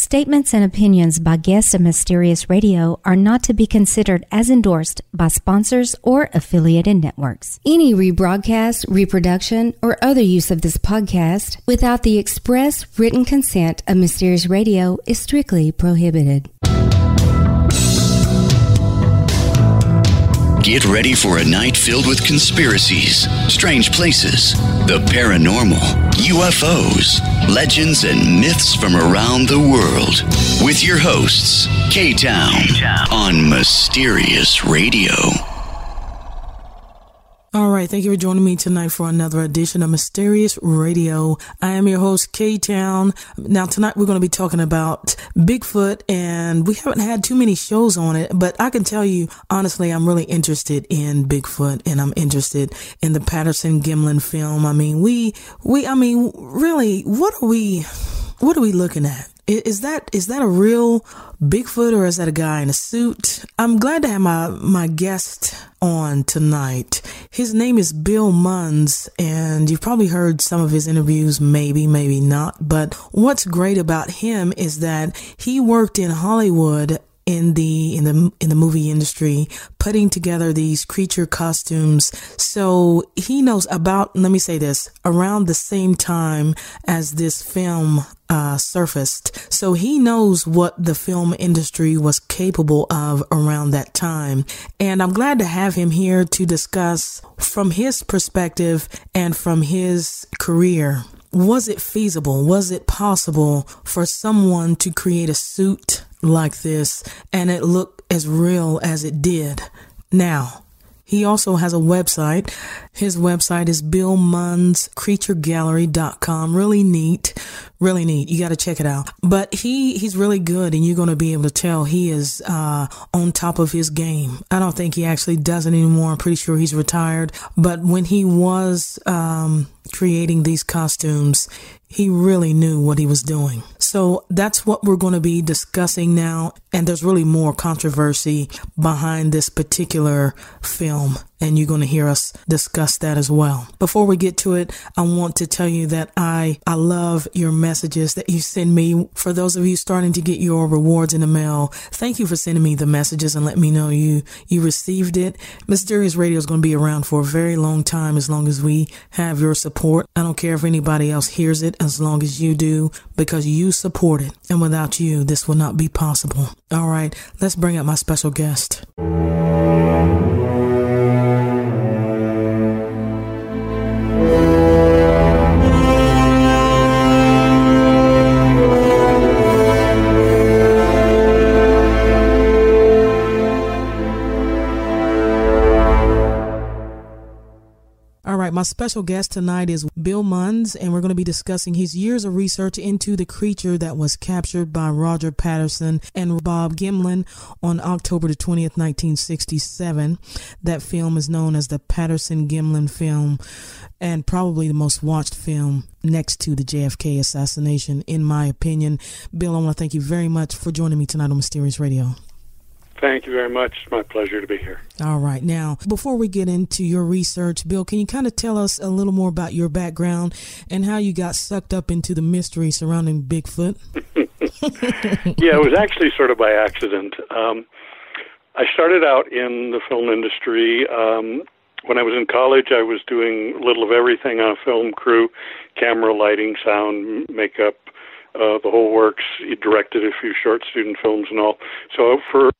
Statements and opinions by guests of Mysterious Radio are not to be considered as endorsed by sponsors or affiliated networks. Any rebroadcast, reproduction, or other use of this podcast without the express written consent of Mysterious Radio is strictly prohibited. Get ready for a night filled with conspiracies, strange places, the paranormal, UFOs, legends, and myths from around the world. With your hosts, K-Town, on Mysterious Radio. All right, thank you for joining me tonight for another edition of Mysterious Radio. I am your host, K-Town. Now, tonight we're going to be talking about Bigfoot, and we haven't had too many shows on it, but I can tell you, honestly, I'm really interested in Bigfoot, and I'm interested in the Patterson-Gimlin film. I mean, really, what are we looking at? Is that a real Bigfoot, or is that a guy in a suit? I'm glad to have my guest on tonight. His name is Bill Munns, and you've probably heard some of his interviews, maybe not. But what's great about him is that he worked in Hollywood in the movie industry, putting together these creature costumes. So he knows about, let me say this, around the same time as this film surfaced. So he knows what the film industry was capable of around that time. And I'm glad to have him here to discuss from his perspective and from his career. Was it feasible? Was it possible for someone to create a suit like this and it looked as real as it did? Now, he also has a website. His website is BillMunnsCreatureGallery.com. Really neat. You got to check it out. But he's really good, and you're going to be able to tell he is on top of his game. I don't think he actually does it anymore. I'm pretty sure he's retired. But when he was creating these costumes, he really knew what he was doing. So that's what we're going to be discussing now. And there's really more controversy behind this particular film, and you're going to hear us discuss that as well. Before we get to it, I want to tell you that I love your messages that you send me. For those of you starting to get your rewards in the mail, thank you for sending me the messages and let me know you received it. Mysterious Radio is going to be around for a very long time, as long as we have your support. I don't care if anybody else hears it, as long as you do, because you support it. And without you, this would not be possible. All right, let's bring up my special guest. My special guest tonight is Bill Munns, and we're going to be discussing his years of research into the creature that was captured by Roger Patterson and Bob Gimlin on October the 20th, 1967. That film is known as the Patterson-Gimlin film, and probably the most watched film next to the JFK assassination, in my opinion. Bill, I want to thank you very much for joining me tonight on Mysterious Radio. Thank you very much. It's my pleasure to be here. All right. Now, before we get into your research, Bill, can you kind of tell us a little more about your background and how you got sucked up into the mystery surrounding Bigfoot? Yeah, it was actually sort of by accident. I started out in the film industry. When I was in college, I was doing a little of everything on a film crew: camera, lighting, sound, makeup, the whole works. He directed a few short student films and all. So for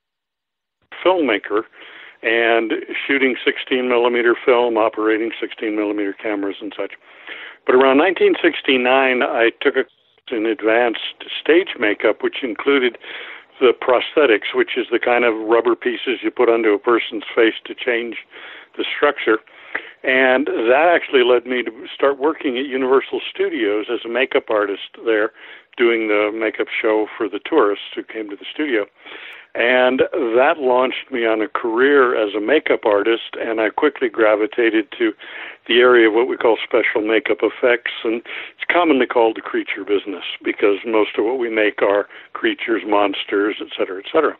filmmaker and shooting 16 millimeter film, operating 16 millimeter cameras and such. But around 1969, I took an advanced stage makeup, which included the prosthetics, which is the kind of rubber pieces you put onto a person's face to change the structure. And that actually led me to start working at Universal Studios as a makeup artist there, doing the makeup show for the tourists who came to the studio. And that launched me on a career as a makeup artist, and I quickly gravitated to the area of what we call special makeup effects, and it's commonly called the creature business because most of what we make are creatures, monsters, et cetera, et cetera.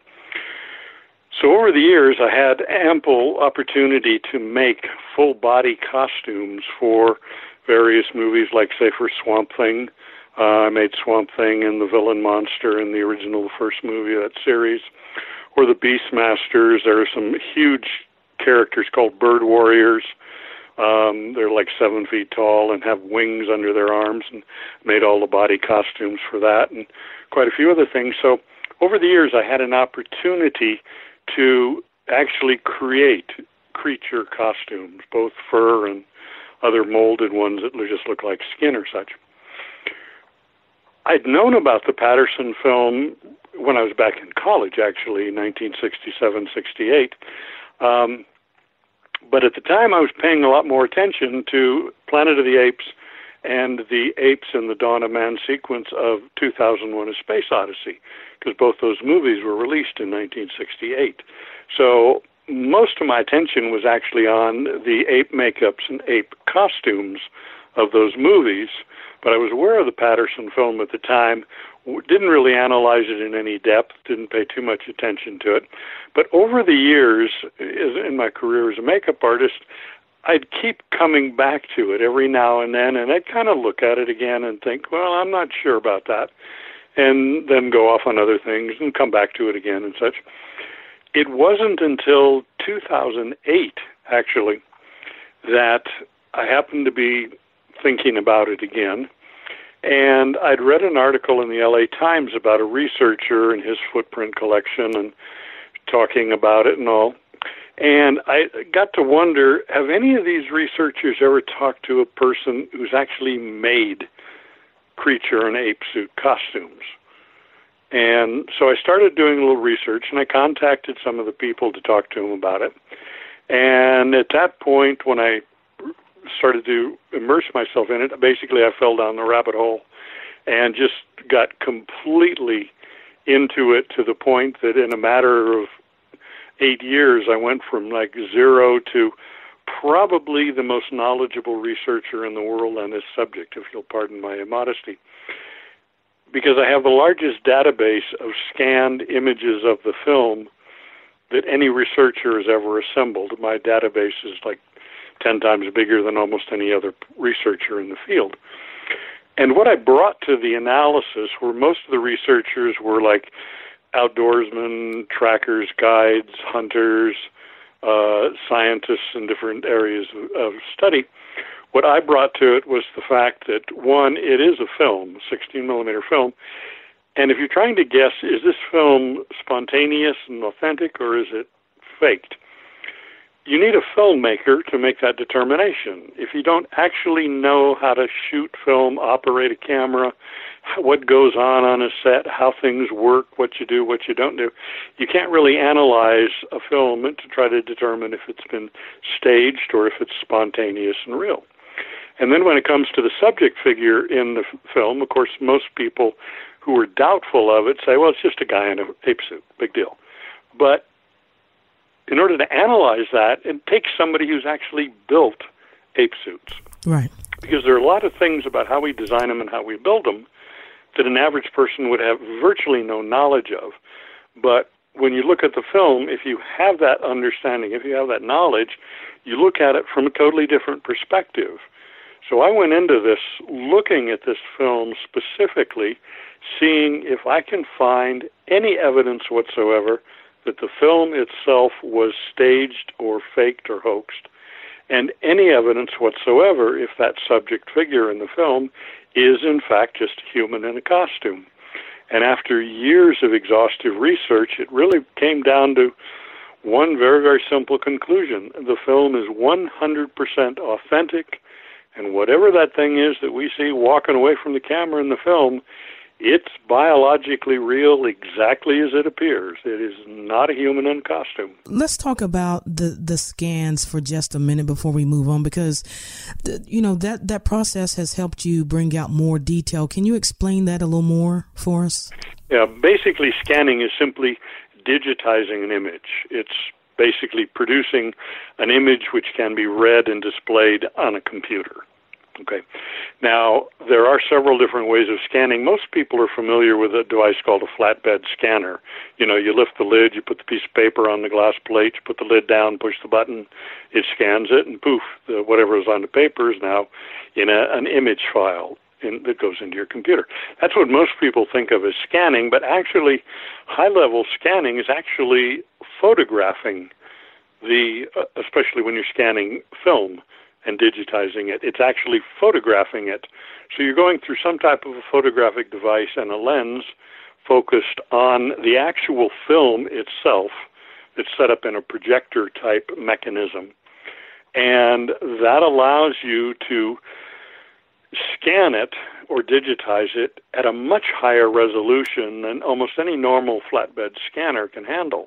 So over the years, I had ample opportunity to make full-body costumes for various movies, like, say, for Swamp Thing, I made Swamp Thing and the Villain Monster in the original first movie of that series. Or the Beastmasters. There are some huge characters called Bird Warriors. They're like 7 feet tall and have wings under their arms, and made all the body costumes for that and quite a few other things. So over the years, I had an opportunity to actually create creature costumes, both fur and other molded ones that just look like skin or such. I'd known about the Patterson film when I was back in college, actually, 1967, 68. But at the time, I was paying a lot more attention to Planet of the Apes and the Apes in the Dawn of Man sequence of 2001: A Space Odyssey, because both those movies were released in 1968. So most of my attention was actually on the ape makeups and ape costumes of those movies, but I was aware of the Patterson film at the time, didn't really analyze it in any depth, didn't pay too much attention to it. But over the years, in my career as a makeup artist, I'd keep coming back to it every now and then, and I'd kind of look at it again and think, well, I'm not sure about that, and then go off on other things and come back to it again and such. It wasn't until 2008, actually, that I happened to be thinking about it again. And I'd read an article in the LA Times about a researcher and his footprint collection and talking about it and all. And I got to wonder, have any of these researchers ever talked to a person who's actually made creature and ape suit costumes? And so I started doing a little research, and I contacted some of the people to talk to them about it. And at that point, when I started to immerse myself in it, basically I fell down the rabbit hole and just got completely into it, to the point that in a matter of 8 years, I went from like zero to probably the most knowledgeable researcher in the world on this subject, if you'll pardon my modesty, because I have the largest database of scanned images of the film that any researcher has ever assembled. My database is like 10 times bigger than almost any other researcher in the field. And what I brought to the analysis were most of the researchers were like outdoorsmen, trackers, guides, hunters, scientists in different areas of study. What I brought to it was the fact that, one, it is a film, 16-millimeter film, and if you're trying to guess, is this film spontaneous and authentic, or is it faked? You need a filmmaker to make that determination. If you don't actually know how to shoot film, operate a camera, what goes on a set, how things work, what you do, what you don't do, you can't really analyze a film to try to determine if it's been staged or if it's spontaneous and real. And then when it comes to the subject figure in the film, of course, most people who are doubtful of it say, well, it's just a guy in an ape suit, big deal. But in order to analyze that, it takes somebody who's actually built ape suits. Right. Because there are a lot of things about how we design them and how we build them that an average person would have virtually no knowledge of. But when you look at the film, if you have that understanding, if you have that knowledge, you look at it from a totally different perspective. So I went into this looking at this film specifically, seeing if I can find any evidence whatsoever that the film itself was staged or faked or hoaxed, and any evidence whatsoever if that subject figure in the film is in fact just a human in a costume. And after years of exhaustive research, it really came down to one very, very simple conclusion. The film is 100% authentic, and whatever that thing is that we see walking away from the camera in the film, it's biologically real exactly as it appears. It is not a human in costume. Let's talk about the scans for just a minute before we move on, because that process has helped you bring out more detail. Can you explain that a little more for us? Yeah, basically scanning is simply digitizing an image. It's basically producing an image which can be read and displayed on a computer. Okay. Now, there are several different ways of scanning. Most people are familiar with a device called a flatbed scanner. You lift the lid, you put the piece of paper on the glass plate, you put the lid down, push the button, it scans it, and poof, whatever is on the paper is now in an image file. that goes into your computer. That's what most people think of as scanning, but actually high-level scanning is actually photographing especially when you're scanning film and digitizing it, it's actually photographing it. So you're going through some type of a photographic device and a lens focused on the actual film itself. It's set up in a projector-type mechanism. And that allows you to scan it or digitize it at a much higher resolution than almost any normal flatbed scanner can handle.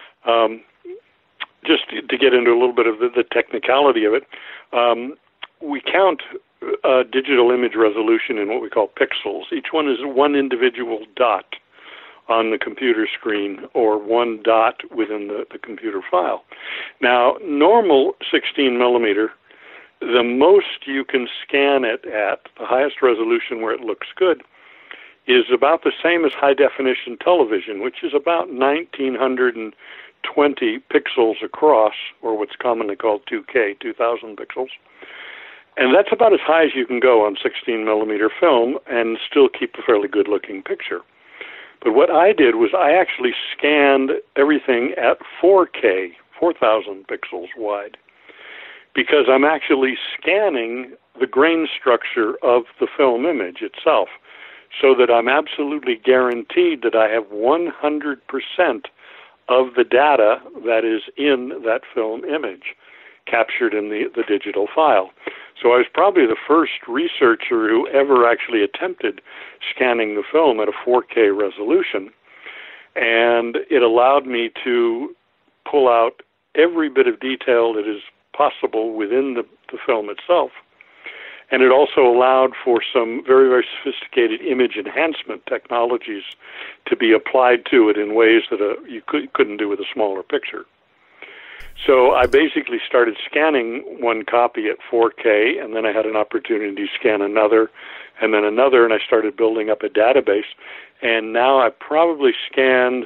Just to get into a little bit of the technicality of it, we count digital image resolution in what we call pixels. Each one is one individual dot on the computer screen or one dot within the computer file. Now, normal 16 millimeter, the most you can scan it at, the highest resolution where it looks good, is about the same as high-definition television, which is about 1920 pixels across, or what's commonly called 2K, 2000 pixels. And that's about as high as you can go on 16 millimeter film and still keep a fairly good-looking picture. But what I did was I actually scanned everything at 4K, 4,000 pixels wide, because I'm actually scanning the grain structure of the film image itself, so that I'm absolutely guaranteed that I have 100% of the data that is in that film image captured in the digital file. So I was probably the first researcher who ever actually attempted scanning the film at a 4K resolution, and it allowed me to pull out every bit of detail that is possible within the film itself. And it also allowed for some very, very sophisticated image enhancement technologies to be applied to it in ways that you couldn't do with a smaller picture. So I basically started scanning one copy at 4K, and then I had an opportunity to scan another, and then another, and I started building up a database. And now I probably scanned,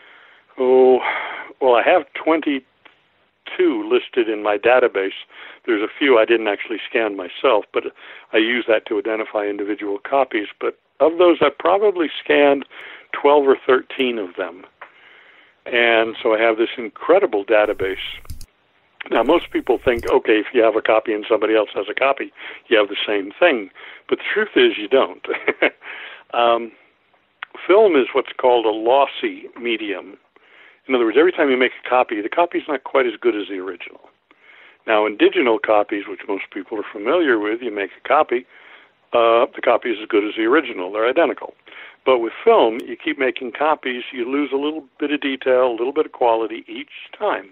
I have 22 listed in my database. There's a few I didn't actually scan myself, but I use that to identify individual copies. But of those, I probably scanned 12 or 13 of them. And so I have this incredible database. Now, most people think, okay, if you have a copy and somebody else has a copy, you have the same thing. But the truth is you don't. Film is what's called a lossy medium. In other words, every time you make a copy, the copy is not quite as good as the original. Now, in digital copies, which most people are familiar with, you make a copy, the copy is as good as the original. They're identical. But with film, you keep making copies, you lose a little bit of detail, a little bit of quality each time.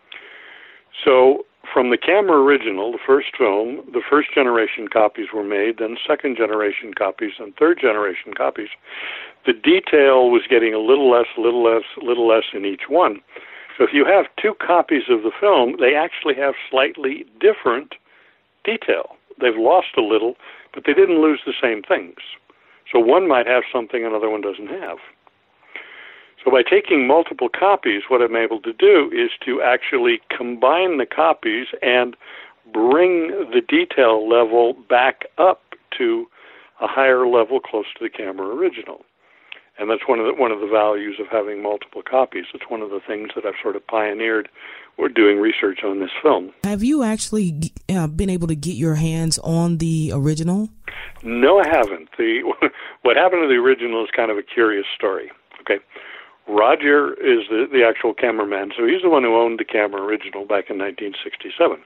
So from the camera original, the first film, the first generation copies were made, then second generation copies, and third generation copies. The detail was getting a little less in each one. So if you have two copies of the film, they actually have slightly different detail. They've lost a little, but they didn't lose the same things. So one might have something another one doesn't have. So by taking multiple copies, what I'm able to do is to actually combine the copies and bring the detail level back up to a higher level close to the camera original. And that's one of the values of having multiple copies. It's one of the things that I've sort of pioneered. We're doing research on this film. Have you actually been able to get your hands on the original? No, I haven't. What happened to the original is kind of a curious story. Okay, Roger is the actual cameraman, so he's the one who owned the camera original back in 1967.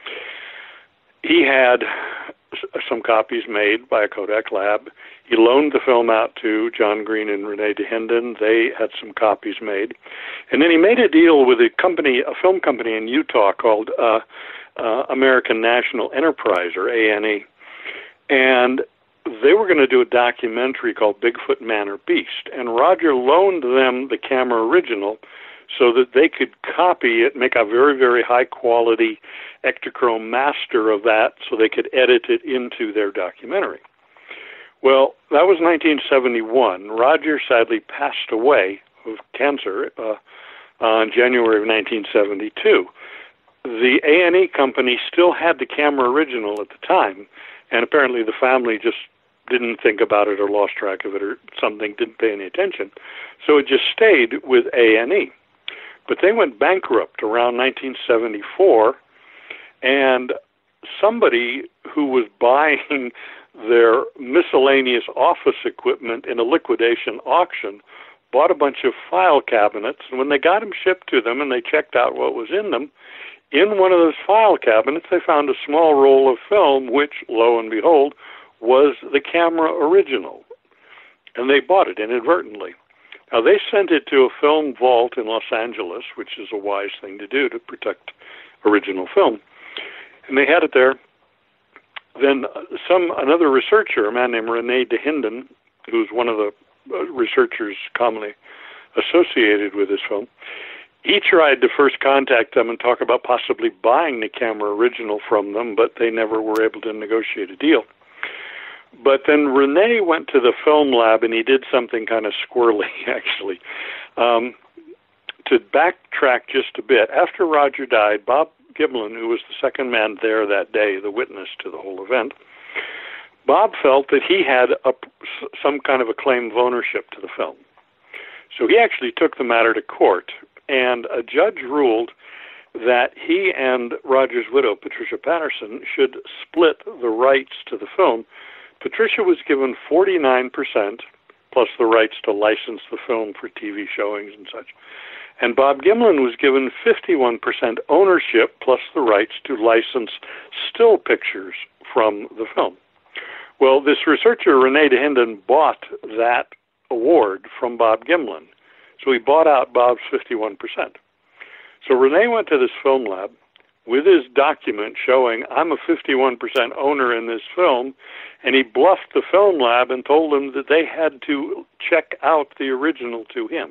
He had some copies made by a Kodak lab. He loaned the film out to John Green and Rene DeHinden. They had some copies made. And then he made a deal with a film company in Utah called American National Enterprise, or ANE. And they were going to do a documentary called Bigfoot, Man or Beast. And Roger loaned them the camera original so that they could copy it, make a very, very high-quality Ektachrome master of that so they could edit it into their documentary. Well, that was 1971. Roger sadly passed away of cancer in January of 1972. The A&E company still had the camera original at the time, and apparently the family just didn't think about it or lost track of it or something, didn't pay any attention. So it just stayed with A&E. But they went bankrupt around 1974, and somebody who was buying their miscellaneous office equipment in a liquidation auction bought a bunch of file cabinets, and when they got them shipped to them and they checked out what was in them, in one of those file cabinets they found a small roll of film, which, lo and behold, was the camera original. And they bought it inadvertently. Now, they sent it to a film vault in Los Angeles, which is a wise thing to do to protect original film. And they had it there. Then another researcher, a man named René de Hinden, who's one of the researchers commonly associated with this film, he tried to first contact them and talk about possibly buying the camera original from them, but they never were able to negotiate a deal. But then René went to the film lab, and he did something kind of squirrely, actually. To backtrack just a bit, after Roger died, Bob Gimlin, who was the second man there that day, the witness to the whole event, Bob felt that he had some kind of a claim of ownership to the film. So he actually took the matter to court, and a judge ruled that he and Roger's widow, Patricia Patterson, should split the rights to the film. Patricia was given 49%, plus the rights to license the film for TV showings and such. And Bob Gimlin was given 51% ownership, plus the rights to license still pictures from the film. Well, this researcher, René de Hinden, bought that award from Bob Gimlin. So he bought out Bob's 51%. So René went to this film lab with his document showing, I'm a 51% owner in this film, and he bluffed the film lab and told them that they had to check out the original to him.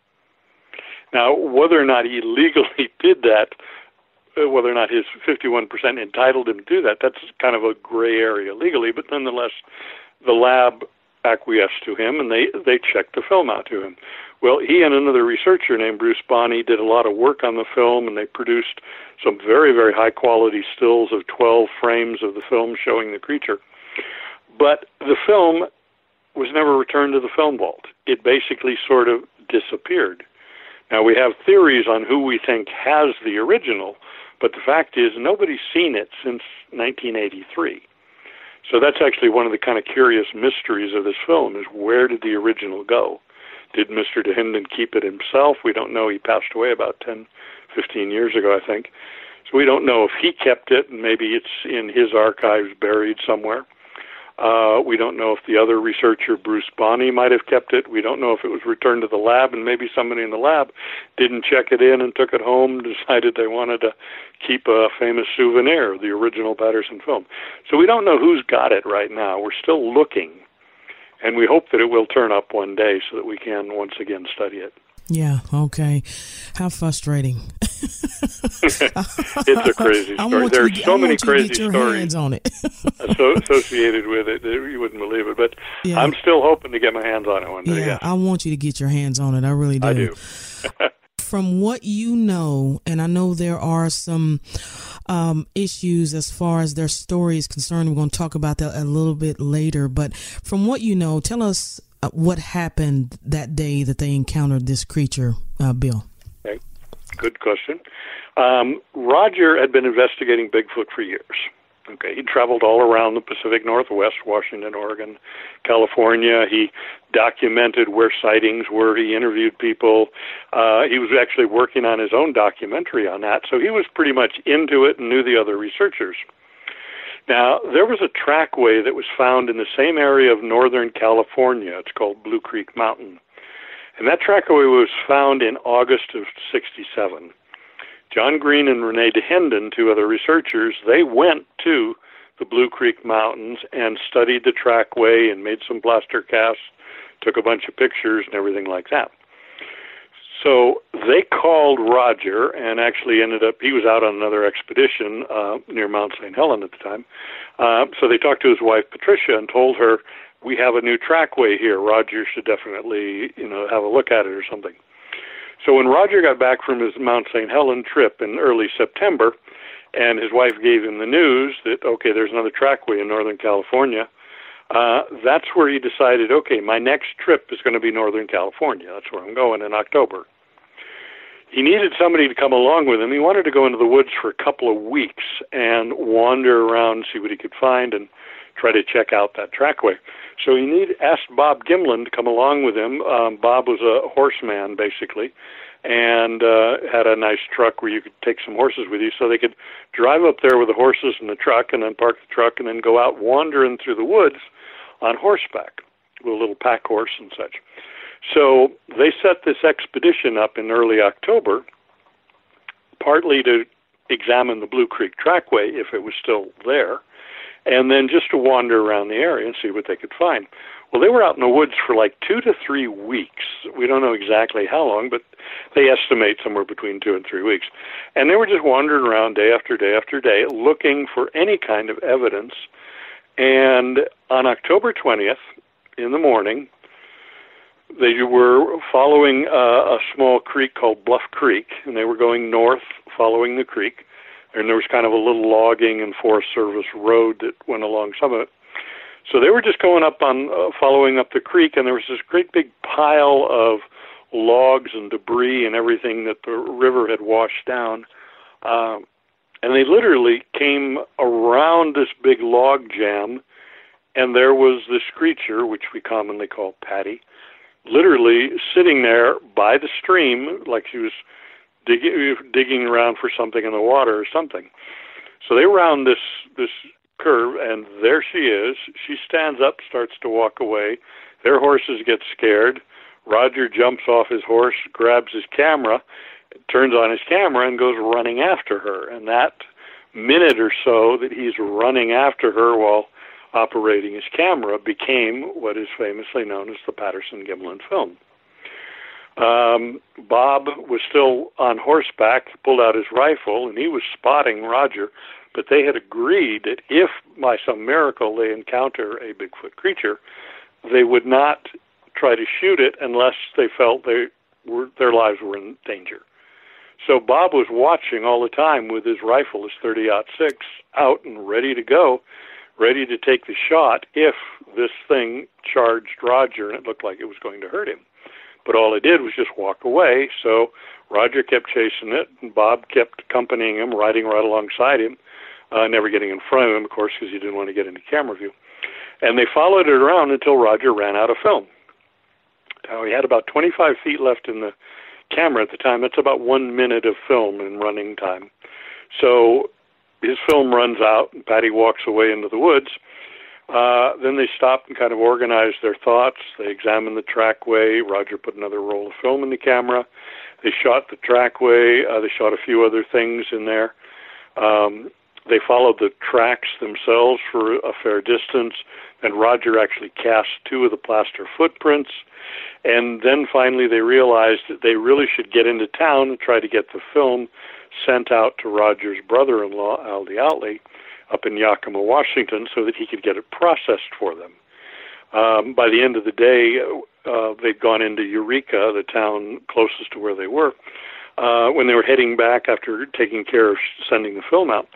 Now, whether or not he legally did that, whether or not his 51% entitled him to do that, that's kind of a gray area legally, but nonetheless, the lab acquiesced to him, and they checked the film out to him. Well, he and another researcher named Bruce Bonney did a lot of work on the film, and they produced some very, very high-quality stills of 12 frames of the film showing the creature. But the film was never returned to the film vault. It basically sort of disappeared. Now, we have theories on who we think has the original, but the fact is nobody's seen it since 1983. So that's actually one of the kind of curious mysteries of this film, is where did the original go? Did Mr. de Hinden keep it himself? We don't know. He passed away about 10, 15 years ago, I think. So we don't know if he kept it, and maybe it's in his archives buried somewhere. We don't know if the other researcher, Bruce Bonney, might have kept it. We don't know if it was returned to the lab, and maybe somebody in the lab didn't check it in and took it home, decided they wanted to keep a famous souvenir, the original Patterson film. So we don't know who's got it right now. We're still looking, and we hope that it will turn up one day so that we can once again study it. Yeah, okay. How frustrating. It's a crazy story. There's so many crazy stories on it. associated with it that you wouldn't believe it. But yeah. I'm still hoping to get my hands on it one day. Yeah, I want you to get your hands on it. I really do. I do. From what you know, and I know there are some issues as far as their story is concerned. We're going to talk about that a little bit later. But from what you know, tell us what happened that day that they encountered this creature, Bill. Okay. Good question. Roger had been investigating Bigfoot for years. Okay, he traveled all around the Pacific Northwest, Washington, Oregon, California. He documented where sightings were. He interviewed people. He was actually working on his own documentary on that, so he was pretty much into it and knew the other researchers. Now, there was a trackway that was found in the same area of Northern California. It's called Blue Creek Mountain. And that trackway was found in August of '67. John Green and René de Hinden, two other researchers, they went to the Blue Creek Mountains and studied the trackway and made some plaster casts, took a bunch of pictures and everything like that. So they called Roger and actually ended up, he was out on another expedition near Mount St. Helens at the time. So they talked to his wife, Patricia, and told her, we have a new trackway here. Roger should definitely, have a look at it or something. So when Roger got back from his Mount St. Helens trip in early September, and his wife gave him the news that, okay, there's another trackway in Northern California, That's where he decided, okay, my next trip is going to be Northern California. That's where I'm going in October. He needed somebody to come along with him. He wanted to go into the woods for a couple of weeks and wander around, see what he could find, and try to check out that trackway. So he asked Bob Gimlin to come along with him. Bob was a horseman, basically, and had a nice truck where you could take some horses with you, so they could drive up there with the horses and the truck, and then park the truck, and then go out wandering through the woods on horseback with a little pack horse and such. So they set this expedition up in early October, partly to examine the Blue Creek Trackway, if it was still there, and then just to wander around the area and see what they could find. Well, they were out in the woods for like 2 to 3 weeks. We don't know exactly how long, but they estimate somewhere between 2 and 3 weeks. And they were just wandering around day after day after day, looking for any kind of evidence. And on October 20th, in the morning, they were following a small creek called Bluff Creek, and they were going north following the creek. And there was kind of a little logging and Forest Service road that went along some of it. So they were just going up on, following up the creek, and there was this great big pile of logs and debris and everything that the river had washed down. And they literally came around this big log jam, and there was this creature, which we commonly call Patty, literally sitting there by the stream, like she was digging around for something in the water or something. So they round this curve, and there she is. She stands up, starts to walk away. Their horses get scared. Roger jumps off his horse, grabs his camera, turns on his camera, and goes running after her. And that minute or so that he's running after her while operating his camera became what is famously known as the Patterson-Gimlin film. Bob was still on horseback, pulled out his rifle, and he was spotting Roger, but they had agreed that if by some miracle they encounter a Bigfoot creature, they would not try to shoot it unless they felt their lives were in danger. So Bob was watching all the time with his rifle, his .30-06, out and ready to go, ready to take the shot if this thing charged Roger and it looked like it was going to hurt him. But all it did was just walk away, so Roger kept chasing it, and Bob kept accompanying him, riding right alongside him, never getting in front of him, of course, because he didn't want to get into camera view. And they followed it around until Roger ran out of film. Now, he had about 25 feet left in the camera at the time. That's about 1 minute of film in running time. So his film runs out, and Patty walks away into the woods. Then they stopped and kind of organized their thoughts. They examined the trackway. Roger put another roll of film in the camera. They shot the trackway. They shot a few other things in there. They followed the tracks themselves for a fair distance, and Roger actually cast 2 of the plaster footprints. And then finally they realized that they really should get into town and try to get the film sent out to Roger's brother-in-law, Aldy Outley, up in Yakima, Washington, so that he could get it processed for them. By the end of the day, they'd gone into Eureka, the town closest to where they were. When they were heading back after taking care of sending the film out,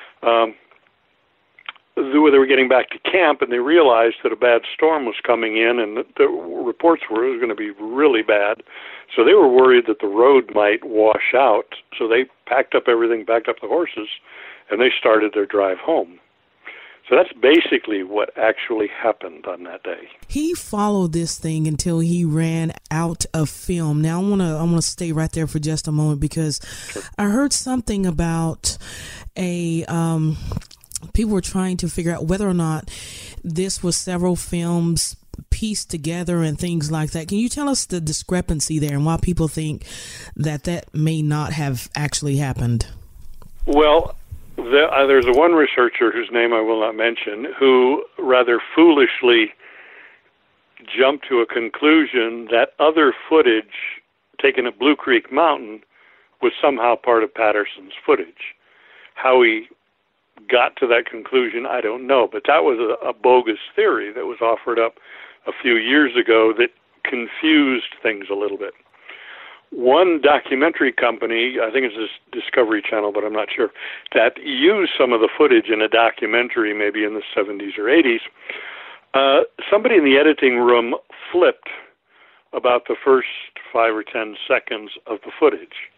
they were getting back to camp, and they realized that a bad storm was coming in, and the reports were it was going to be really bad. So they were worried that the road might wash out. So they packed up everything, backed up the horses, and they started their drive home. So that's basically what actually happened on that day. He followed this thing until he ran out of film. Now I want to stay right there for just a moment, because sure. I heard something about people were trying to figure out whether or not this was several films pieced together and things like that. Can you tell us the discrepancy there and why people think that may not have actually happened? Well, there's one researcher whose name I will not mention who rather foolishly jumped to a conclusion that other footage taken at Blue Creek Mountain was somehow part of Patterson's footage. How he got to that conclusion, I don't know, but that was a bogus theory that was offered up a few years ago that confused things a little bit. One documentary company, I think it's this Discovery Channel, but I'm not sure, that used some of the footage in a documentary maybe in the 70s or 80s, Somebody in the editing room flipped about the first 5 or 10 seconds of the footage.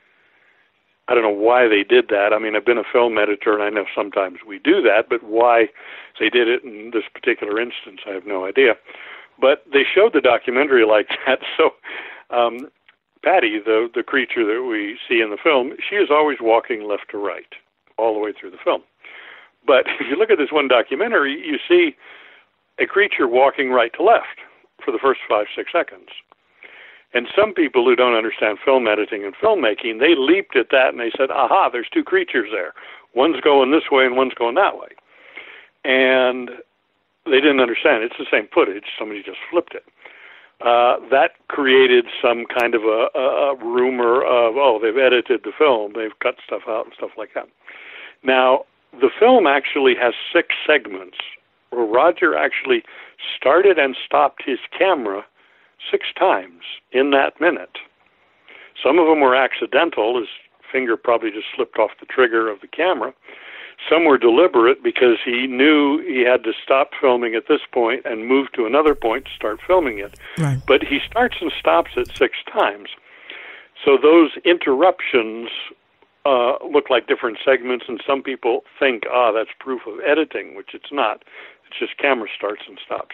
I don't know why they did that. I mean, I've been a film editor, and I know sometimes we do that, but why they did it in this particular instance, I have no idea. But they showed the documentary like that. So Patty, the creature that we see in the film, she is always walking left to right all the way through the film. But if you look at this one documentary, you see a creature walking right to left for the first 5-6 seconds. And some people who don't understand film editing and filmmaking, they leaped at that and they said, aha, there's two creatures there. One's going this way and one's going that way. And they didn't understand. It's the same footage. Somebody just flipped it. That created some kind of a rumor of, oh, they've edited the film. They've cut stuff out and stuff like that. Now, the film actually has 6 segments where Roger actually started and stopped his camera 6 times in that minute. Some of them were accidental. His finger probably just slipped off the trigger of the camera. Some were deliberate because he knew he had to stop filming at this point and move to another point to start filming it. Right. But he starts and stops it 6 times. So those interruptions look like different segments, and some people think, that's proof of editing, which it's not. It's just camera starts and stops.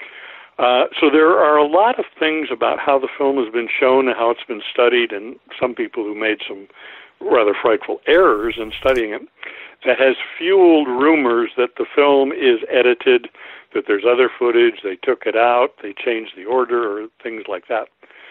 So there are a lot of things about how the film has been shown and how it's been studied, and some people who made some rather frightful errors in studying it, that has fueled rumors that the film is edited, that there's other footage, they took it out, they changed the order, or things like that.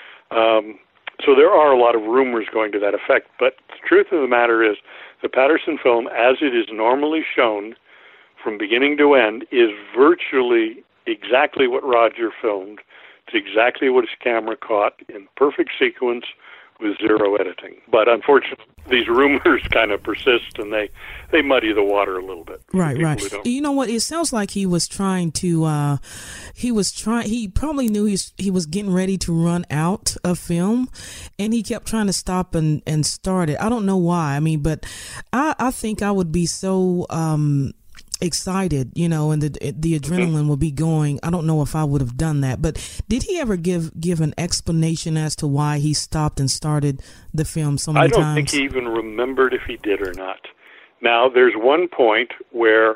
So there are a lot of rumors going to that effect, but the truth of the matter is the Patterson film, as it is normally shown from beginning to end, is virtually exactly what Roger filmed. It's exactly what his camera caught in perfect sequence with 0 editing. But unfortunately, these rumors kind of persist, and they muddy the water a little bit. Right. You know what? It sounds like he was trying to, he probably knew he was getting ready to run out of film, and he kept trying to stop and start it. I don't know why. I mean, but I think I would be so excited, and the adrenaline will be going. I don't know if I would have done that, but did he ever give an explanation as to why he stopped and started the film so many times? I don't think he even remembered if he did or not. Now, there's one point where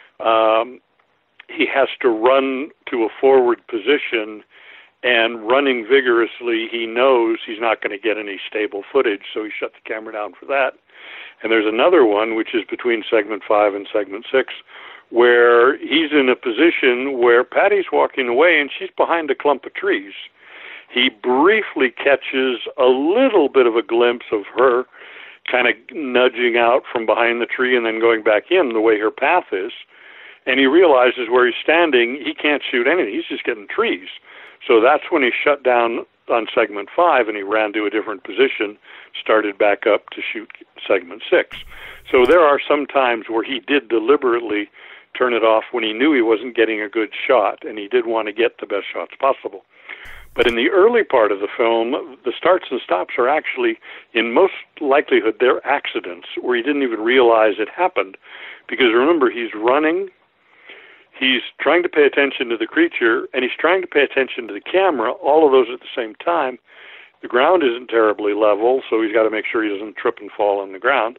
he has to run to a forward position, and running vigorously, he knows he's not going to get any stable footage, so he shut the camera down for that. And there's another one, which is between segment 5 and segment 6, where he's in a position where Patty's walking away and she's behind a clump of trees. He briefly catches a little bit of a glimpse of her kind of nudging out from behind the tree and then going back in the way her path is. And he realizes where he's standing, he can't shoot anything. He's just getting trees. So that's when he shut down on segment 5 and he ran to a different position, started back up to shoot segment 6. So there are some times where he did deliberately turn it off when he knew he wasn't getting a good shot, and he did want to get the best shots possible. But in the early part of the film, the starts and stops are actually, in most likelihood, they're accidents where he didn't even realize it happened. Because remember, he's running, he's trying to pay attention to the creature, and he's trying to pay attention to the camera, all of those at the same time. The ground isn't terribly level, so he's got to make sure he doesn't trip and fall on the ground.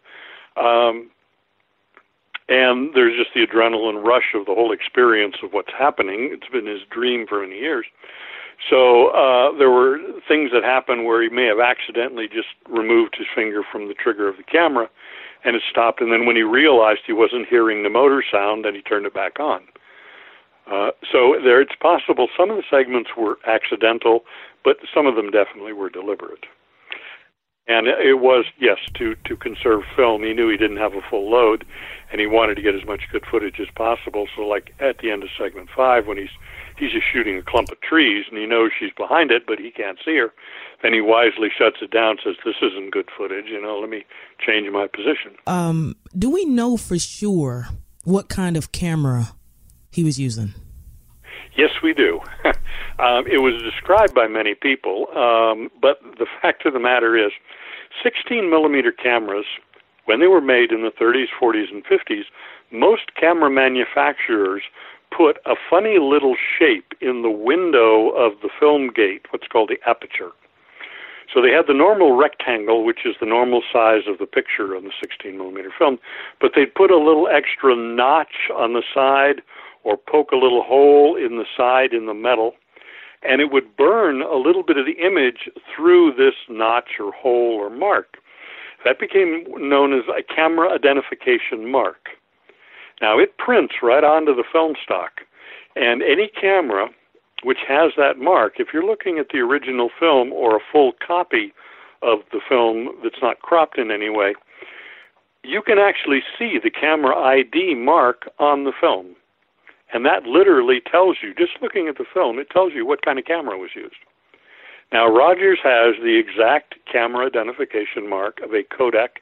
And there's just the adrenaline rush of the whole experience of what's happening. It's been his dream for many years. So there were things that happened where he may have accidentally just removed his finger from the trigger of the camera, and it stopped. And then when he realized he wasn't hearing the motor sound, then he turned it back on. So it's possible some of the segments were accidental, but some of them definitely were deliberate. And it was, yes, to conserve film. He knew he didn't have a full load, and he wanted to get as much good footage as possible. So like at the end of segment 5, when he's just shooting a clump of trees, and he knows she's behind it, but he can't see her, then he wisely shuts it down, says, this isn't good footage, let me change my position. Do we know for sure what kind of camera he was using? Yes, we do. It was described by many people, but the fact of the matter is 16-millimeter cameras, when they were made in the 30s, 40s, and 50s, most camera manufacturers put a funny little shape in the window of the film gate, what's called the aperture. So they had the normal rectangle, which is the normal size of the picture on the 16-millimeter film, but they'd put a little extra notch on the side or poke a little hole in the side in the metal, and it would burn a little bit of the image through this notch or hole or mark. That became known as a camera identification mark. Now, it prints right onto the film stock, and any camera which has that mark, if you're looking at the original film or a full copy of the film that's not cropped in any way, you can actually see the camera ID mark on the film. And that literally tells you, just looking at the film, it tells you what kind of camera was used. Now, Rogers has the exact camera identification mark of a Kodak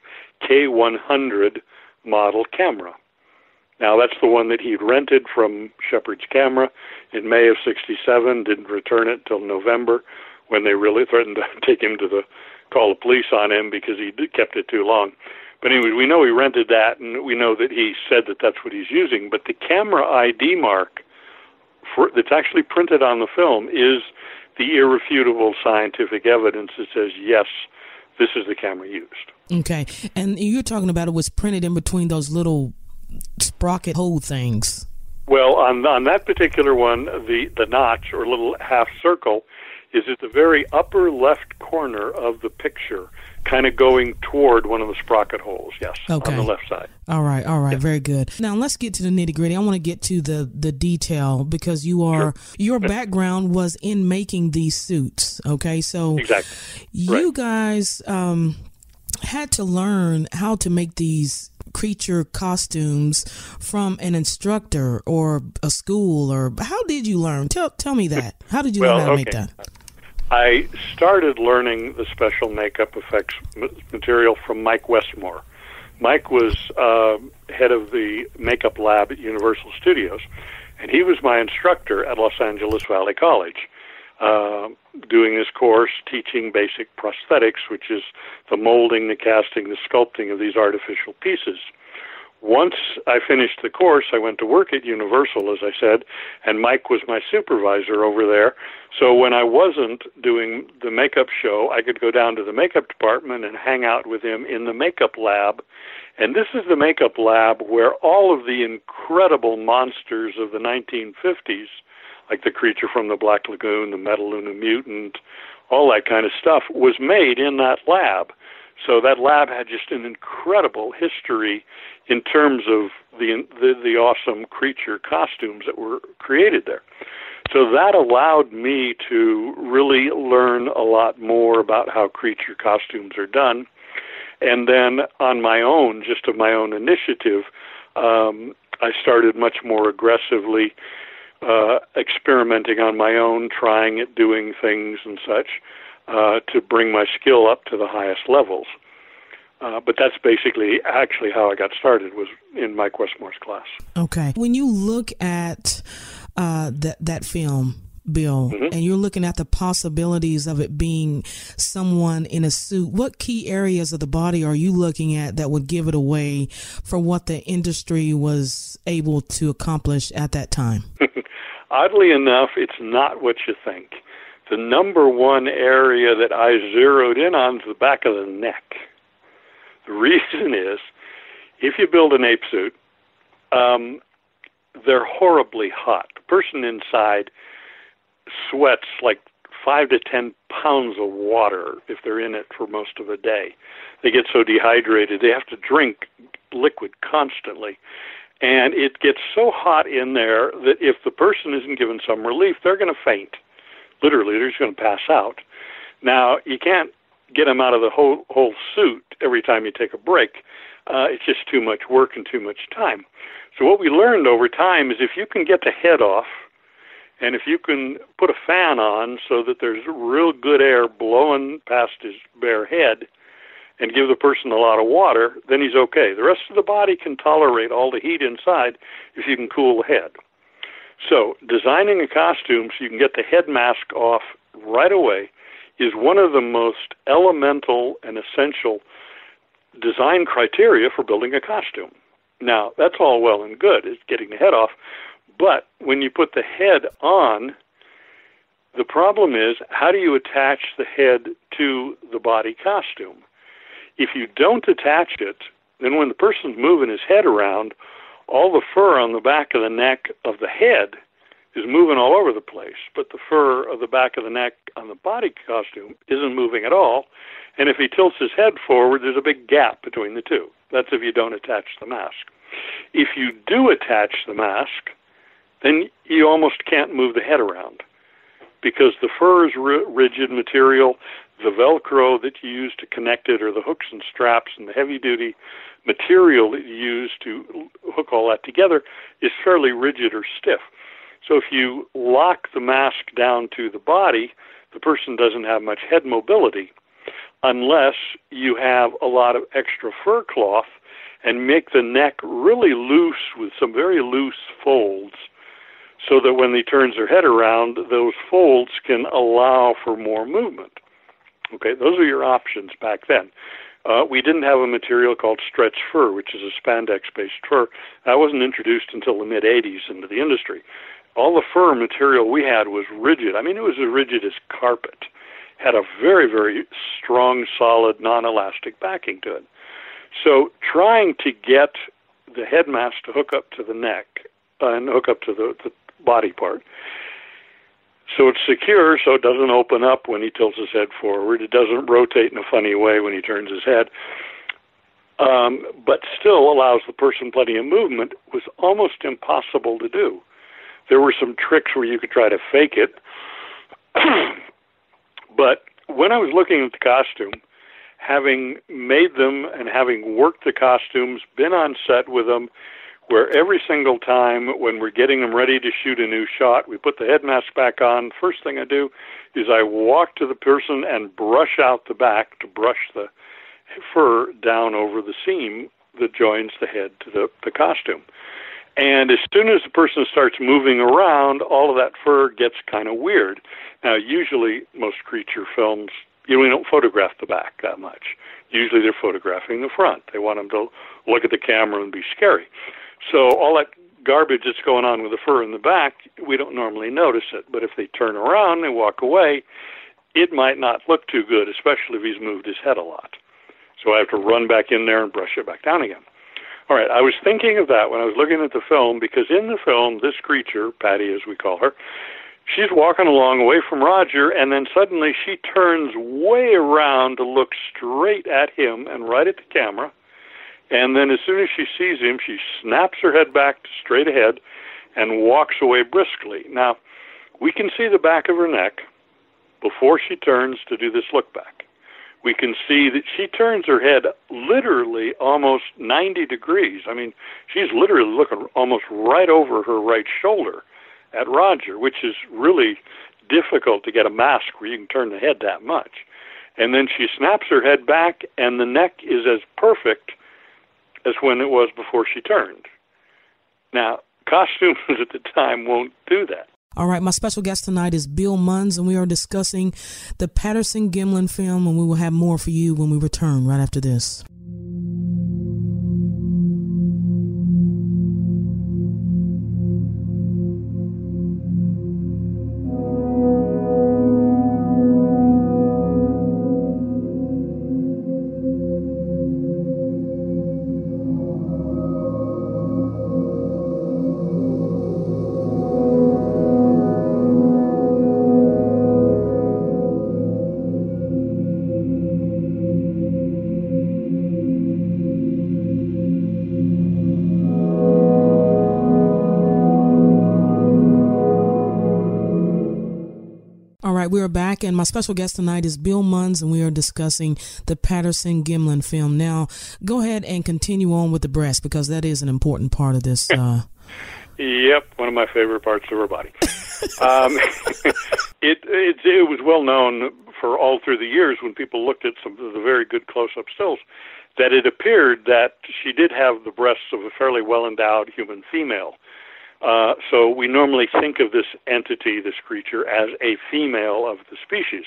K100 model camera. Now, that's the one that he'd rented from Shepard's Camera in May of '67, didn't return it until November, when they really threatened to take him to call the police on him because he kept it too long. But anyway, we know he rented that, and we know that he said that that's what he's using. But the camera ID mark that's actually printed on the film is the irrefutable scientific evidence that says, yes, this is the camera used. Okay. And you're talking about it was printed in between those little sprocket hole things. Well, on that particular one, the notch or little half circle is at the very upper left corner of the picture, kind of going toward one of the sprocket holes, yes, okay. On the left side. All right, yeah. Very good. Now, let's get to the nitty-gritty. I want to get to the detail because your background was in making these suits, okay? So exactly. You guys had to learn how to make these creature costumes from an instructor or a school, or how did you learn? Tell me that. How did you learn how to make that? I started learning the special makeup effects material from Mike Westmore. Mike was head of the makeup lab at Universal Studios, and he was my instructor at Los Angeles Valley College, doing this course, teaching basic prosthetics, which is the molding, the casting, the sculpting of these artificial pieces. Once I finished the course, I went to work at Universal, as I said, and Mike was my supervisor over there. So when I wasn't doing the makeup show, I could go down to the makeup department and hang out with him in the makeup lab. And this is the makeup lab where all of the incredible monsters of the 1950s, like the creature from the Black Lagoon, the Metaluna mutant, all that kind of stuff, was made in that lab. So that lab had just an incredible history in terms of the awesome creature costumes that were created there. So that allowed me to really learn a lot more about how creature costumes are done. And then on my own, just of my own initiative, I started much more aggressively experimenting on my own, trying it, doing things and such, to bring my skill up to the highest levels. But that's basically actually how I got started, was in Mike Westmore's class. Okay. When you look at that film, Bill, mm-hmm. and you're looking at the possibilities of it being someone in a suit, what key areas of the body are you looking at that would give it away for what the industry was able to accomplish at that time? Oddly enough, it's not what you think. The number one area that I zeroed in on is the back of the neck. The reason is, if you build an ape suit, they're horribly hot. The person inside sweats like 5 to 10 pounds of water if they're in it for most of the day. They get so dehydrated, they have to drink liquid constantly. And it gets so hot in there that if the person isn't given some relief, they're going to faint. Literally, they're just going to pass out. Now, you can't get them out of the whole suit every time you take a break. It's just too much work and too much time. So what we learned over time is if you can get the head off, and if you can put a fan on so that there's real good air blowing past his bare head and give the person a lot of water, then he's okay. The rest of the body can tolerate all the heat inside if you can cool the head. So designing a costume so you can get the head mask off right away is one of the most elemental and essential design criteria for building a costume. Now, that's all well and good, is getting the head off, But when you put the head on, the problem is, how do you attach the head to the body costume? If you don't attach it, then when the person's moving his head around, all the fur on the back of the neck of the head is moving all over the place, but the fur of the back of the neck on the body costume isn't moving at all. And if he tilts his head forward, there's a big gap between the two. That's if you don't attach the mask. If you do attach the mask, then you almost can't move the head around because the fur is rigid material. The Velcro that you use to connect it, or the hooks and straps and the heavy-duty material that you use to hook all that together is fairly rigid or stiff. So if you lock the mask down to the body, the person doesn't have much head mobility unless you have a lot of extra fur cloth and make the neck really loose with some very loose folds so that when he turns their head around, those folds can allow for more movement. Okay, those are your options back then. We didn't have a material called stretch fur, which is a spandex-based fur. That wasn't introduced until the mid-'80s into the industry. All the fur material we had was rigid. I mean, it was as rigid as carpet. Had a very, very strong, solid, non-elastic backing to it. So trying to get the head mask to hook up to the neck and hook up to the body part, so it's secure, so it doesn't open up when he tilts his head forward. It doesn't rotate in a funny way when he turns his head, but still allows the person plenty of movement, was almost impossible to do. There were some tricks where you could try to fake it, but when I was looking at the costume, having made them and having worked the costumes, been on set with them, where every single time when we're getting them ready to shoot a new shot, we put the head mask back on. First thing I do is I walk to the person and brush out the back to brush the fur down over the seam that joins the head to the costume. And as soon as the person starts moving around, all of that fur gets kind of weird. Now, usually most creature films, we don't photograph the back that much. Usually they're photographing the front. They want them to look at the camera and be scary. So all that garbage that's going on with the fur in the back, we don't normally notice it. But if they turn around and walk away, it might not look too good, especially if he's moved his head a lot. So I have to run back in there and brush it back down again. All right, I was thinking of that when I was looking at the film, because in the film, this creature, Patty as we call her, she's walking along away from Roger, and then suddenly she turns way around to look straight at him and right at the camera. And then as soon as she sees him, she snaps her head back to straight ahead and walks away briskly. Now, we can see the back of her neck before she turns to do this look back. We can see that she turns her head literally almost 90 degrees. I mean, she's literally looking almost right over her right shoulder at Roger, which is really difficult to get a mask where you can turn the head that much. And then she snaps her head back, and the neck is as perfect as when it was before she turned. Now, costumes at the time won't do that. All right, my special guest tonight is Bill Munns, and we are discussing the Patterson-Gimlin film, and we will have more for you when we return right after this. We are back, and my special guest tonight is Bill Munns, and we are discussing the Patterson-Gimlin film. Now, go ahead and continue on with the breast, because that is an important part of this. Yep, one of my favorite parts of her body. It was well known for all through the years when people looked at some of the very good close-up stills that it appeared that she did have the breasts of a fairly well-endowed human female. So we normally think of this entity, this creature, as a female of the species.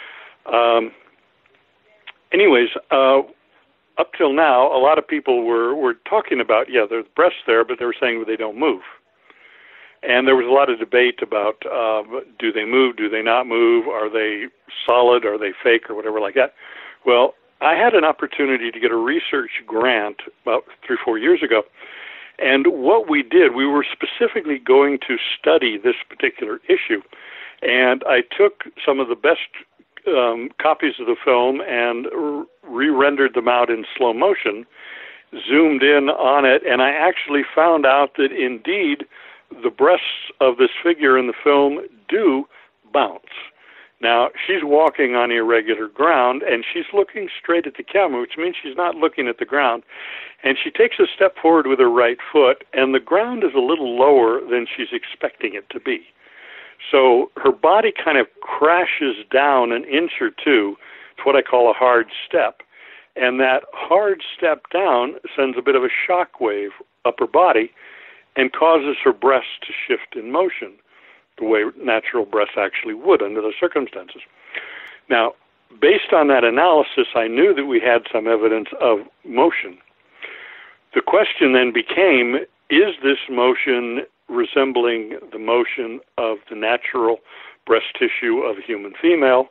Up till now, a lot of people were talking about, there's breasts there, but they were saying they don't move. And there was a lot of debate about do they move, do they not move, are they solid, are they fake, or whatever like that. Well, I had an opportunity to get a research grant about 3-4 years ago. And what we did, we were specifically going to study this particular issue. And I took some of the best copies of the film and re-rendered them out in slow motion, zoomed in on it, and I actually found out that indeed the breasts of this figure in the film do bounce. Now, she's walking on irregular ground, and she's looking straight at the camera, which means she's not looking at the ground. And she takes a step forward with her right foot, and the ground is a little lower than she's expecting it to be. So her body kind of crashes down an inch or two. It's what I call a hard step. And that hard step down sends a bit of a shock wave up her body and causes her breasts to shift in motion, the way natural breasts actually would under the circumstances. Now, based on that analysis, I knew that we had some evidence of motion. The question then became, is this motion resembling the motion of the natural breast tissue of a human female,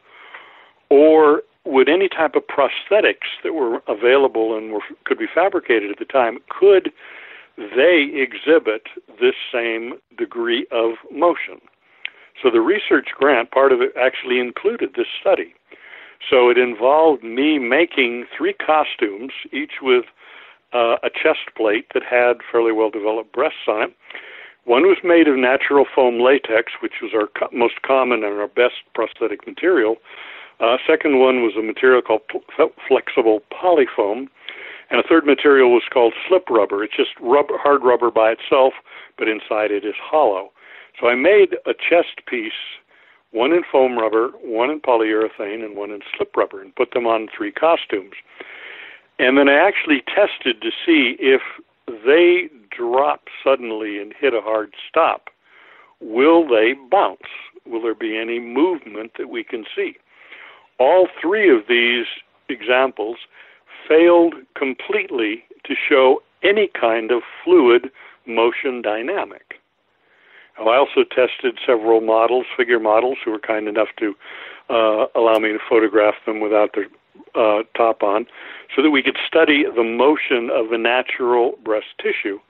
or would any type of prosthetics that were available and could be fabricated at the time, could they exhibit this same degree of motion? So the research grant, part of it actually included this study. So it involved me making 3 costumes, each with a chest plate that had fairly well-developed breasts on it. One was made of natural foam latex, which was our most common and our best prosthetic material. Second one was a material called flexible polyfoam. And a third material was called slip rubber. It's just hard rubber by itself, but inside it is hollow. So I made a chest piece, one in foam rubber, one in polyurethane, and one in slip rubber, and put them on 3 costumes. And then I actually tested to see if they drop suddenly and hit a hard stop, will they bounce? Will there be any movement that we can see? All 3 of these examples failed completely to show any kind of fluid motion dynamic. Now, I also tested several models, figure models, who were kind enough to allow me to photograph them without their top on, so that we could study the motion of the natural breast tissue.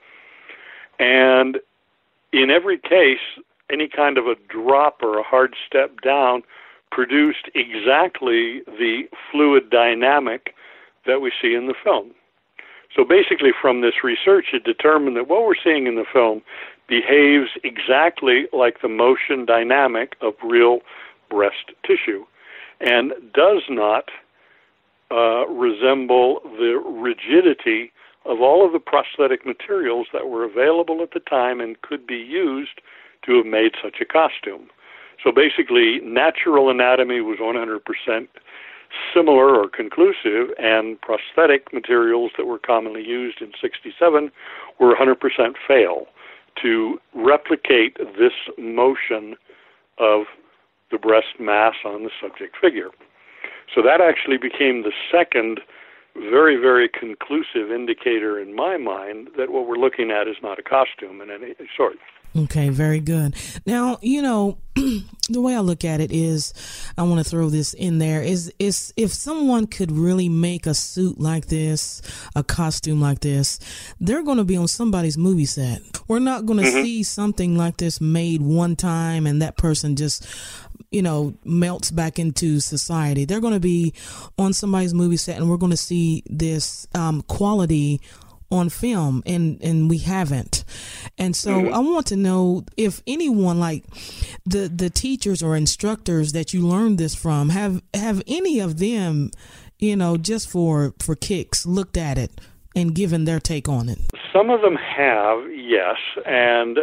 And in every case, any kind of a drop or a hard step down produced exactly the fluid dynamic that we see in the film. So basically from this research, it determined that what we're seeing in the film behaves exactly like the motion dynamic of real breast tissue and does not resemble the rigidity of all of the prosthetic materials that were available at the time and could be used to have made such a costume. So basically, natural anatomy was 100% similar or conclusive, and prosthetic materials that were commonly used in 67 were 100% fail to replicate this motion of the breast mass on the subject figure. So that actually became the second very, very conclusive indicator in my mind that what we're looking at is not a costume in any sort. Okay, very good. Now, you know, the way I look at it is, I want to throw this in there, is if someone could really make a suit like this, a costume like this, they're going to be on somebody's movie set. We're not going to see something like this made one time and that person just, you know, melts back into society. They're going to be on somebody's movie set, and we're going to see this quality on film, and we haven't. And so I want to know if anyone, like the teachers or instructors that you learned this from, have any of them, you know, just for kicks, looked at it and given their take on it? Some of them have, yes. And